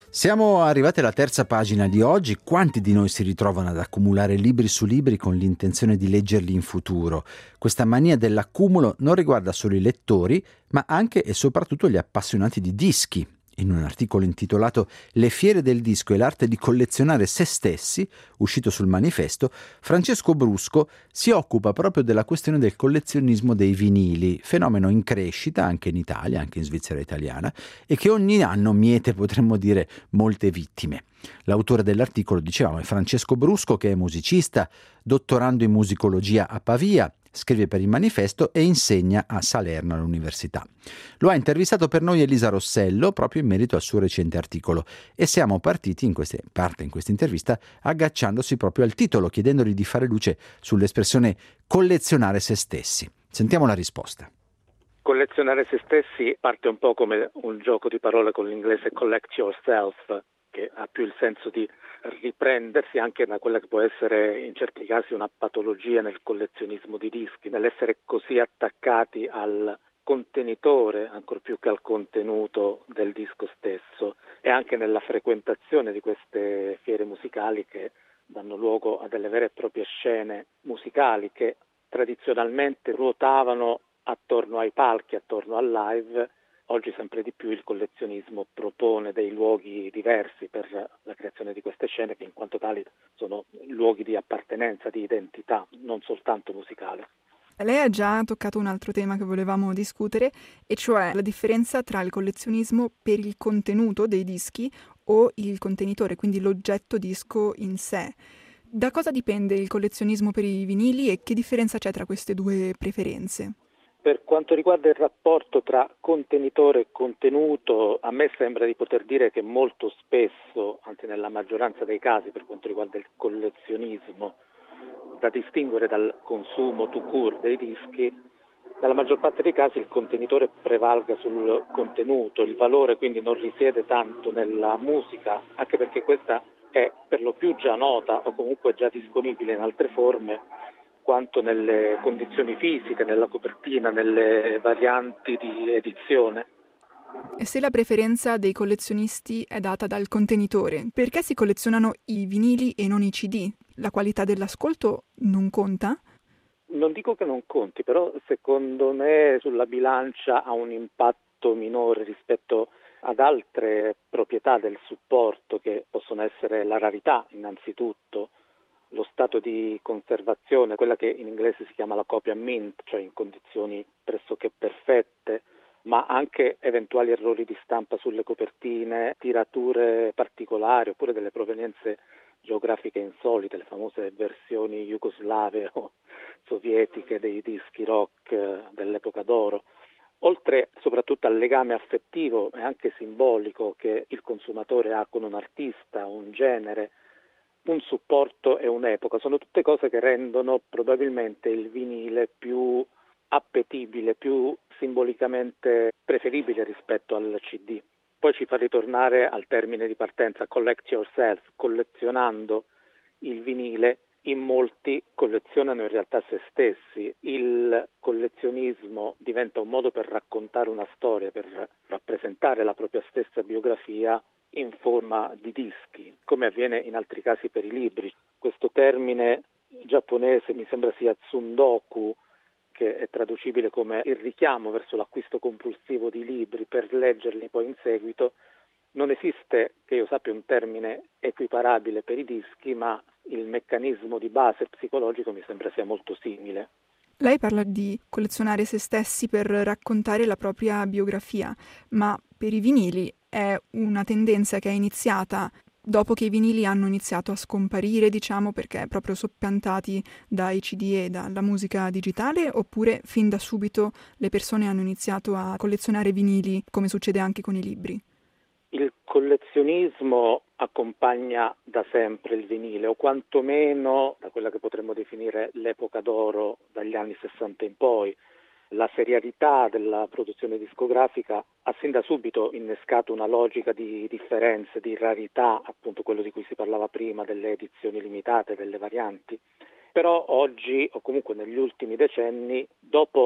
Siamo arrivati alla terza pagina di oggi. Quanti di noi si ritrovano ad accumulare libri su libri con l'intenzione di leggerli in futuro? Questa mania dell'accumulo non riguarda solo i lettori, ma anche e soprattutto gli appassionati di dischi. In un articolo intitolato Le fiere del disco e l'arte di collezionare se stessi, uscito sul Manifesto, Francesco Brusco si occupa proprio della questione del collezionismo dei vinili, fenomeno in crescita anche in Italia, anche in Svizzera italiana, e che ogni anno miete, potremmo dire, molte vittime. L'autore dell'articolo, dicevamo, è Francesco Brusco, che è musicista, dottorando in musicologia a Pavia, scrive per il Manifesto e insegna a Salerno all'università. Lo ha intervistato per noi Elisa Rossello proprio in merito al suo recente articolo e siamo partiti in questa intervista agganciandosi proprio al titolo, chiedendogli di fare luce sull'espressione collezionare se stessi. Sentiamo la risposta. Collezionare se stessi parte un po' come un gioco di parole con l'inglese collect yourself, che ha più il senso di riprendersi anche da quella che può essere in certi casi una patologia nel collezionismo di dischi, nell'essere così attaccati al contenitore ancor più che al contenuto del disco stesso, e anche nella frequentazione di queste fiere musicali che danno luogo a delle vere e proprie scene musicali che tradizionalmente ruotavano attorno ai palchi, attorno al live. Oggi sempre di più il collezionismo propone dei luoghi diversi per la creazione di queste scene che in quanto tali sono luoghi di appartenenza, di identità, non soltanto musicale. Lei ha già toccato un altro tema che volevamo discutere, e cioè la differenza tra il collezionismo per il contenuto dei dischi o il contenitore, quindi l'oggetto disco in sé. Da cosa dipende il collezionismo per i vinili e che differenza c'è tra queste due preferenze? Per quanto riguarda il rapporto tra contenitore e contenuto, a me sembra di poter dire che molto spesso, anzi nella maggioranza dei casi per quanto riguarda il collezionismo, da distinguere dal consumo tout court dei dischi, nella maggior parte dei casi il contenitore prevalga sul contenuto, il valore quindi non risiede tanto nella musica, anche perché questa è per lo più già nota o comunque già disponibile in altre forme, quanto nelle condizioni fisiche, nella copertina, nelle varianti di edizione. E se la preferenza dei collezionisti è data dal contenitore, perché si collezionano i vinili e non i CD? La qualità dell'ascolto non conta? Non dico che non conti, però secondo me sulla bilancia ha un impatto minore rispetto ad altre proprietà del supporto che possono essere la rarità innanzitutto, lo stato di conservazione, quella che in inglese si chiama la copia mint, cioè in condizioni pressoché perfette, ma anche eventuali errori di stampa sulle copertine, tirature particolari oppure delle provenienze geografiche insolite, le famose versioni jugoslave o sovietiche dei dischi rock dell'epoca d'oro. Oltre soprattutto al legame affettivo e anche simbolico che il consumatore ha con un artista, un genere, un supporto e un'epoca, sono tutte cose che rendono probabilmente il vinile più appetibile, più simbolicamente preferibile rispetto al CD. Poi ci fa ritornare al termine di partenza, collect yourself, collezionando il vinile. In molti collezionano in realtà se stessi. Il collezionismo diventa un modo per raccontare una storia, per rappresentare la propria stessa biografia in forma di dischi, come avviene in altri casi per i libri. Questo termine giapponese mi sembra sia tsundoku, che è traducibile come il richiamo verso l'acquisto compulsivo di libri per leggerli poi in seguito. Non esiste, che io sappia, un termine equiparabile per i dischi, ma il meccanismo di base psicologico mi sembra sia molto simile. Lei parla di collezionare se stessi per raccontare la propria biografia, ma per i vinili è una tendenza che è iniziata dopo che i vinili hanno iniziato a scomparire, diciamo, perché proprio soppiantati dai CD e dalla musica digitale, oppure fin da subito le persone hanno iniziato a collezionare vinili, come succede anche con i libri? Il collezionismo accompagna da sempre il vinile, o quantomeno da quella che potremmo definire l'epoca d'oro dagli anni 60 in poi. La serialità della produzione discografica ha sin da subito innescato una logica di differenze, di rarità, appunto quello di cui si parlava prima, delle edizioni limitate, delle varianti. Però oggi, o comunque negli ultimi decenni, dopo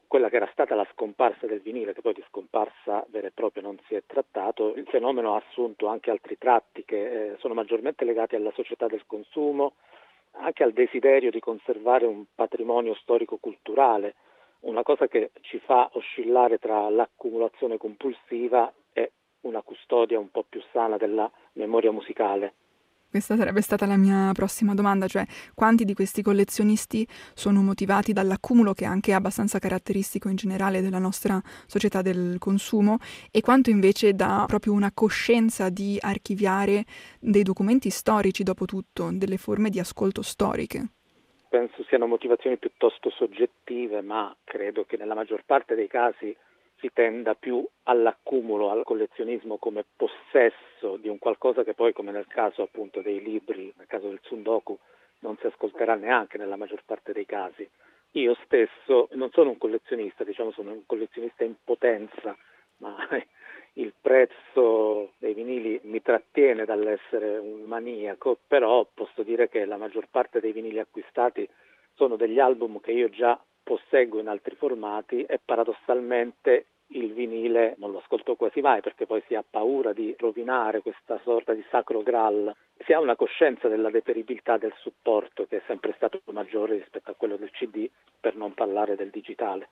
quella che era stata la scomparsa del vinile, che poi di scomparsa vera e propria non si è trattato, il fenomeno ha assunto anche altri tratti che sono maggiormente legati alla società del consumo, anche al desiderio di conservare un patrimonio storico-culturale, una cosa che ci fa oscillare tra l'accumulazione compulsiva e una custodia un po' più sana della memoria musicale. Questa sarebbe stata la mia prossima domanda, cioè quanti di questi collezionisti sono motivati dall'accumulo, che è anche abbastanza caratteristico in generale della nostra società del consumo, e quanto invece da proprio una coscienza di archiviare dei documenti storici, dopo tutto, delle forme di ascolto storiche. Penso siano motivazioni piuttosto soggettive, ma credo che nella maggior parte dei casi si tenda più all'accumulo, al collezionismo come possesso di un qualcosa che poi, come nel caso appunto dei libri, nel caso del Tsundoku, non si ascolterà neanche nella maggior parte dei casi. Io stesso non sono un collezionista, sono un collezionista in potenza, ma il prezzo dei vinili mi trattiene dall'essere un maniaco, però posso dire che la maggior parte dei vinili acquistati sono degli album che io già posseggo in altri formati e paradossalmente il vinile non lo ascolto quasi mai perché poi si ha paura di rovinare questa sorta di sacro graal. Si ha una coscienza della deperibilità del supporto che è sempre stato maggiore rispetto a quello del CD, per non parlare del digitale.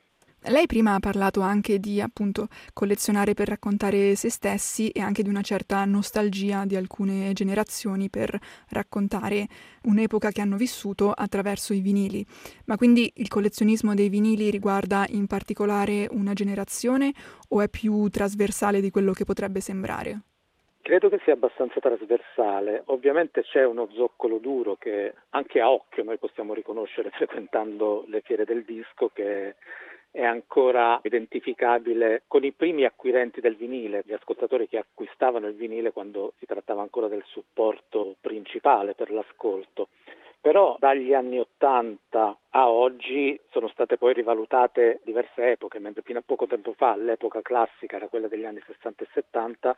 Lei prima ha parlato anche di, appunto, collezionare per raccontare se stessi e anche di una certa nostalgia di alcune generazioni per raccontare un'epoca che hanno vissuto attraverso i vinili. Ma quindi il collezionismo dei vinili riguarda in particolare una generazione o è più trasversale di quello che potrebbe sembrare? Credo che sia abbastanza trasversale. Ovviamente c'è uno zoccolo duro che anche a occhio noi possiamo riconoscere frequentando le fiere del disco, che è ancora identificabile con i primi acquirenti del vinile, gli ascoltatori che acquistavano il vinile quando si trattava ancora del supporto principale per l'ascolto. Però dagli anni '80 a oggi sono state poi rivalutate diverse epoche, mentre fino a poco tempo fa l'epoca classica era quella degli anni 60 e 70,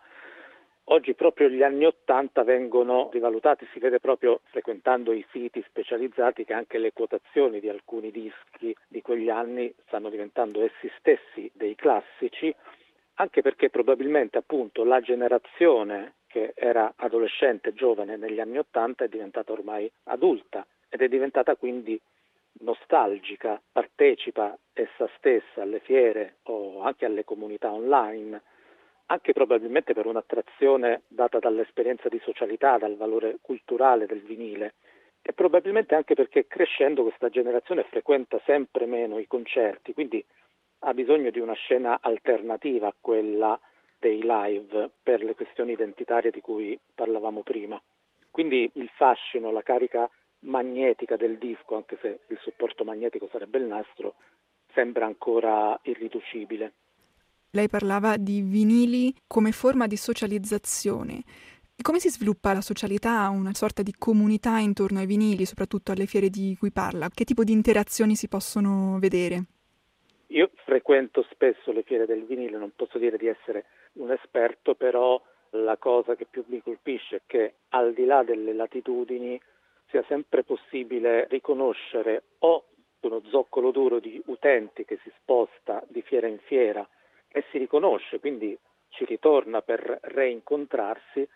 oggi proprio gli anni '80 vengono rivalutati, si vede proprio frequentando i siti specializzati che anche le quotazioni di alcuni dischi di quegli anni stanno diventando essi stessi dei classici, anche perché probabilmente appunto la generazione che era adolescente, giovane negli anni '80 è diventata ormai adulta ed è diventata quindi nostalgica, partecipa essa stessa alle fiere o anche alle comunità online, anche probabilmente per un'attrazione data dall'esperienza di socialità, dal valore culturale del vinile e probabilmente anche perché crescendo questa generazione frequenta sempre meno i concerti, quindi ha bisogno di una scena alternativa a quella dei live per le questioni identitarie di cui parlavamo prima. Quindi il fascino, la carica magnetica del disco, anche se il supporto magnetico sarebbe il nastro, sembra ancora irriducibile. Lei parlava di vinili come forma di socializzazione. Come si sviluppa la socialità, una sorta di comunità intorno ai vinili, soprattutto alle fiere di cui parla? Che tipo di interazioni si possono vedere? Io frequento spesso le fiere del vinile, non posso dire di essere un esperto, però la cosa che più mi colpisce è che al di là delle latitudini sia sempre possibile riconoscere o uno zoccolo duro di utenti che si sposta di fiera in fiera e si riconosce, quindi ci ritorna per reincontrarsi,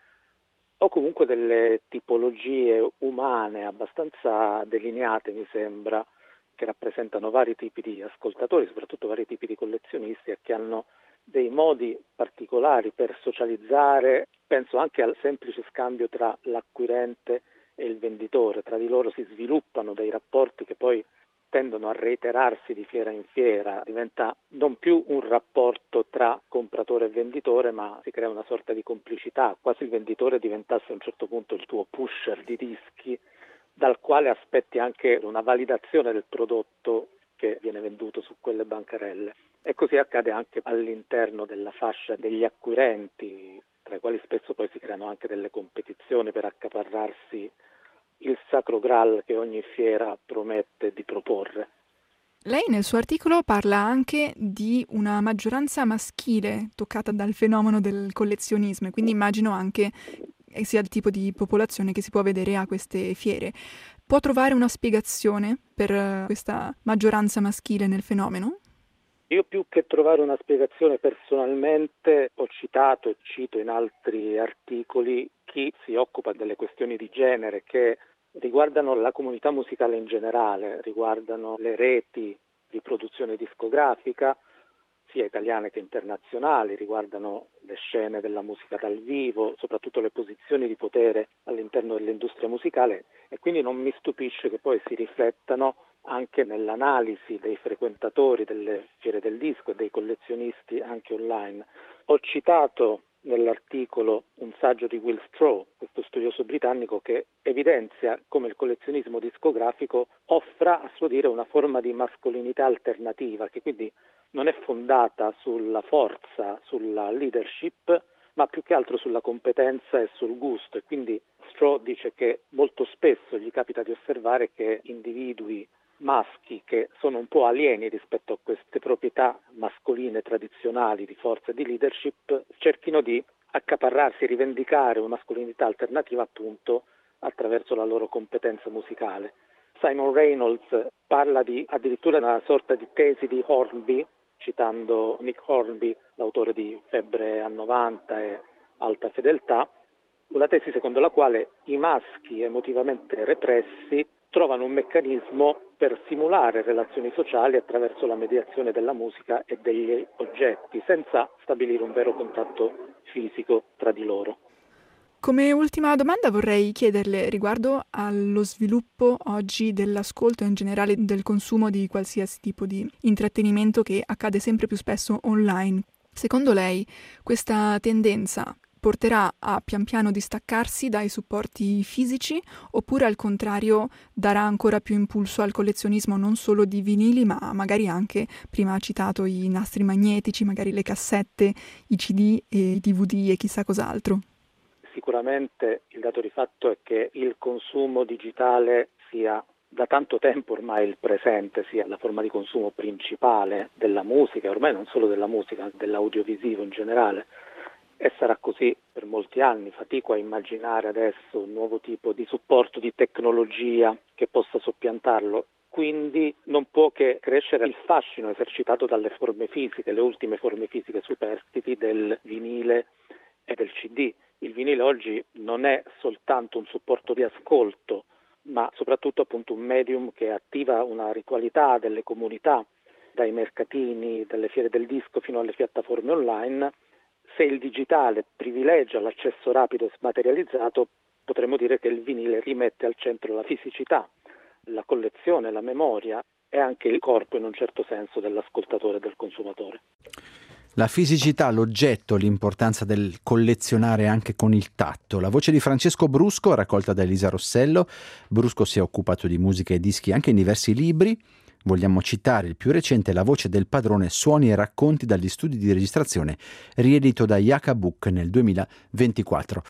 o comunque delle tipologie umane abbastanza delineate, mi sembra, che rappresentano vari tipi di ascoltatori, soprattutto vari tipi di collezionisti e che hanno dei modi particolari per socializzare. Penso anche al semplice scambio tra l'acquirente e il venditore, tra di loro si sviluppano dei rapporti che poi tendono a reiterarsi di fiera in fiera, diventa non più un rapporto tra compratore e venditore, ma si crea una sorta di complicità, quasi il venditore diventasse a un certo punto il tuo pusher di dischi, dal quale aspetti anche una validazione del prodotto che viene venduto su quelle bancarelle. E così accade anche all'interno della fascia degli acquirenti, tra i quali spesso poi si creano anche delle competizioni per accaparrarsi il sacro graal che ogni fiera promette di proporre. Lei nel suo articolo parla anche di una maggioranza maschile toccata dal fenomeno del collezionismo, e quindi immagino anche sia il tipo di popolazione che si può vedere a queste fiere. Può trovare una spiegazione per questa maggioranza maschile nel fenomeno? Io più che trovare una spiegazione personalmente ho citato e cito in altri articoli chi si occupa delle questioni di genere che riguardano la comunità musicale in generale, riguardano le reti di produzione discografica, sia italiane che internazionali, riguardano le scene della musica dal vivo, soprattutto le posizioni di potere all'interno dell'industria musicale, e quindi non mi stupisce che poi si riflettano anche nell'analisi dei frequentatori delle fiere del disco e dei collezionisti anche online. Ho citato nell'articolo un saggio di Will Stroh, questo studioso britannico, che evidenzia come il collezionismo discografico offra, a suo dire, una forma di mascolinità alternativa, che quindi non è fondata sulla forza, sulla leadership, ma più che altro sulla competenza e sul gusto. E quindi Stroh dice che molto spesso gli capita di osservare che individui maschi che sono un po' alieni rispetto a queste proprietà mascoline tradizionali di forza e di leadership cerchino di accaparrarsi e rivendicare una mascolinità alternativa appunto attraverso la loro competenza musicale. Simon Reynolds parla di addirittura una sorta di tesi di Hornby, citando Nick Hornby, l'autore di Febbre a 90 e Alta Fedeltà, una tesi secondo la quale i maschi emotivamente repressi trovano un meccanismo per simulare relazioni sociali attraverso la mediazione della musica e degli oggetti, senza stabilire un vero contatto fisico tra di loro. Come ultima domanda vorrei chiederle riguardo allo sviluppo oggi dell'ascolto e in generale del consumo di qualsiasi tipo di intrattenimento che accade sempre più spesso online. Secondo lei questa tendenza porterà a pian piano distaccarsi dai supporti fisici oppure al contrario darà ancora più impulso al collezionismo non solo di vinili ma magari anche, prima ha citato i nastri magnetici, magari le cassette, i CD e i DVD e chissà cos'altro? Sicuramente il dato di fatto è che il consumo digitale sia da tanto tempo ormai il presente, sia la forma di consumo principale della musica, ormai non solo della musica, dell'audiovisivo in generale. E sarà così per molti anni. Fatico a immaginare adesso un nuovo tipo di supporto di tecnologia che possa soppiantarlo. Quindi non può che crescere il fascino esercitato dalle forme fisiche, le ultime forme fisiche superstiti del vinile e del CD. Il vinile oggi non è soltanto un supporto di ascolto, ma soprattutto appunto un medium che attiva una ritualità delle comunità, dai mercatini, dalle fiere del disco fino alle piattaforme online. Se il digitale privilegia l'accesso rapido e smaterializzato, potremmo dire che il vinile rimette al centro la fisicità, la collezione, la memoria e anche il corpo in un certo senso dell'ascoltatore e del consumatore. La fisicità, l'oggetto, l'importanza del collezionare anche con il tatto. La voce di Francesco Brusco, raccolta da Elisa Rossello. Brusco si è occupato di musica e dischi anche in diversi libri. Vogliamo citare il più recente, La voce del padrone, suoni e racconti dagli studi di registrazione, riedito da Yaka Book nel 2024.